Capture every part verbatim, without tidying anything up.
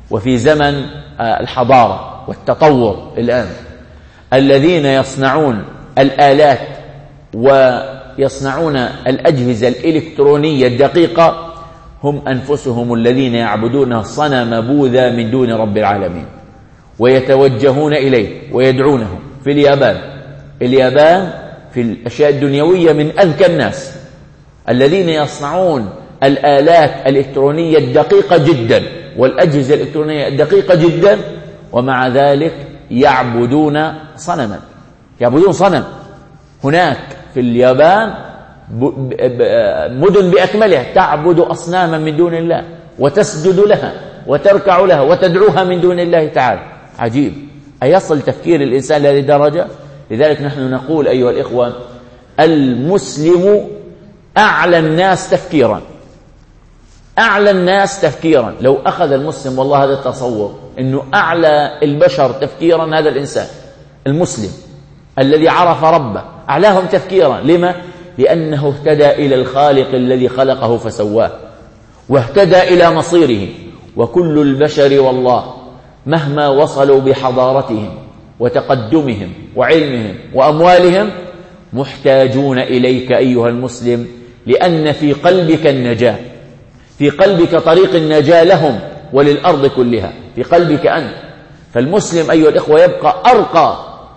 وفي زمن الحضارة والتطور الآن الذين يصنعون الآلات ويصنعون الأجهزة الإلكترونية الدقيقة هم أنفسهم الذين يعبدون صنم بوذا من دون رب العالمين ويتوجهون إليه ويدعونه. في اليابان اليابان في الأشياء الدنيوية من أذكى الناس، الذين يصنعون الآلات الإلكترونية الدقيقة جدا والأجهزة الإلكترونية الدقيقة جدا، ومع ذلك يعبدون صنما، يعبدون صنم. هناك في اليابان مدن بأكملها تعبد أصناما من دون الله وتسجد لها وتركع لها وتدعوها من دون الله تعالى. عجيب، أيصل تفكير الإنسان لهذه الدرجة؟ لذلك نحن نقول أيها الإخوة، المسلم أعلى الناس تفكيرا، أعلى الناس تفكيرا. لو أخذ المسلم والله هذا التصور أنه أعلى البشر تفكيرا هذا الإنسان المسلم الذي عرف ربه أعلاهم تفكيرا. لما؟ لأنه اهتدى إلى الخالق الذي خلقه فسواه واهتدى إلى مصيره. وكل البشر والله مهما وصلوا بحضارتهم وتقدمهم وعلمهم وأموالهم محتاجون إليك أيها المسلم، لأن في قلبك النجاة، في قلبك طريق النجاة لهم وللأرض كلها، في قلبك أنت. فالمسلم أيها الإخوة يبقى أرقى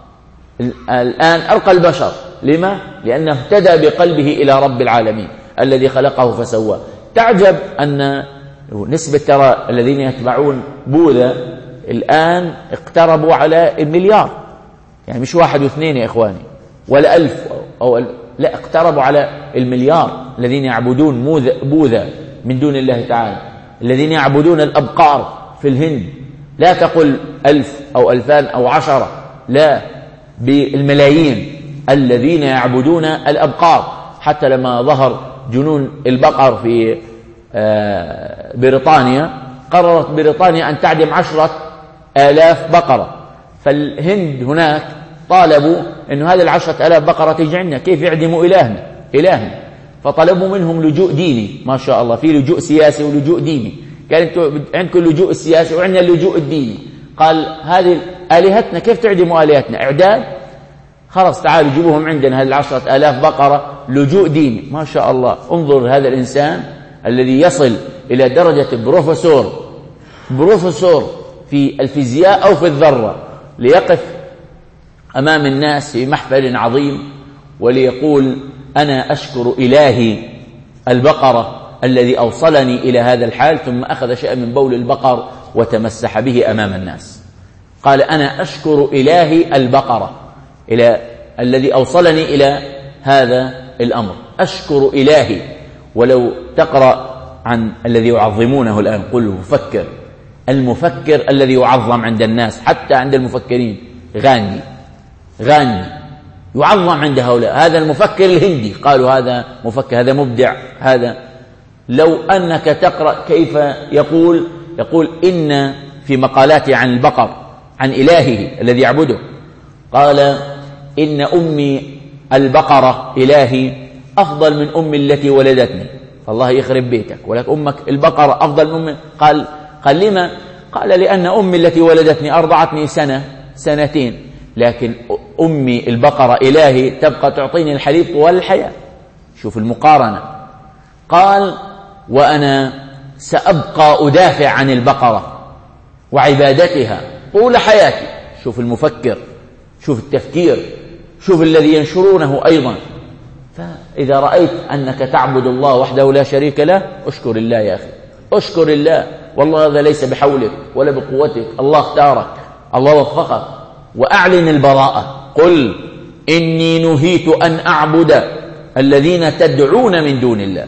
الآن، أرقى البشر. لما؟ لأنه اهتدى بقلبه إلى رب العالمين الذي خلقه فسواه. تعجب أن نسبة ترى الذين يتبعون بوذا الآن اقتربوا على المليار، يعني مش واحد واثنين يا إخواني ولا ألف أو ألف، لا، اقتربوا على المليار الذين يعبدون بوذا من دون الله تعالى، الذين يعبدون الأبقار في الهند. لا تقل ألف أو ألفان أو عشرة، لا، بالملايين الذين يعبدون الأبقار. حتى لما ظهر جنون البقر في بريطانيا قررت بريطانيا أن تعدم عشرة آلاف بقرة، فالهند هناك طالبوا أن هذه العشرة آلاف بقرة تجعلنا، كيف يعدموا إلهنا إلهنا فطلبوا منهم لجوء ديني. ما شاء الله، في لجوء سياسي ولجوء ديني. كان عندكم اللجوء السياسي وعندنا اللجوء الديني. قال هذه آلهتنا كيف تعدموا آلهتنا؟ إعداد، خلاص تعالوا جيبوهم عندنا هذه العشرة آلاف بقرة، لجوء ديني. ما شاء الله، انظر هذا الإنسان الذي يصل إلى درجة بروفيسور بروفيسور في الفيزياء أو في الذرة، ليقف أمام الناس في محفل عظيم وليقول أنا أشكر إلهي البقرة الذي أوصلني إلى هذا الحال، ثم أخذ شيئا من بول البقر وتمسح به أمام الناس. قال أنا أشكر إلهي البقرة إلى الذي أوصلني إلى هذا الأمر، أشكر إلهي. ولو تقرأ عن الذي يعظمونه الآن، قل مفكر، المفكر الذي يعظم عند الناس حتى عند المفكرين، غاندي غاندي يعظم عند هؤلاء. هذا المفكر الهندي قالوا هذا مفكر، هذا مبدع. هذا لو أنك تقرأ كيف يقول يقول إن في مقالاته عن البقر عن إلهه الذي يعبده، قال إن أمي البقرة إلهي أفضل من أمي التي ولدتني. الله يخرب بيتك، ولكن أمك البقرة أفضل من أمي. قال قال لما؟ قال لأن أمي التي ولدتني أرضعتني سنة سنتين، لكن أمي البقرة إلهي تبقى تعطيني الحليب طوال الحياة. شوف المقارنة. قال وأنا سأبقى أدافع عن البقرة وعبادتها طول حياتي. شوف المفكر، شوف التفكير، شوف الذي ينشرونه أيضا. فإذا رأيت أنك تعبد الله وحده لا شريك له، أشكر الله يا أخي، أشكر الله. والله هذا ليس بحولك ولا بقوتك، الله اختارك، الله وفقك. وأعلن البراءة، قل إني نهيت أن أعبد الذين تدعون من دون الله.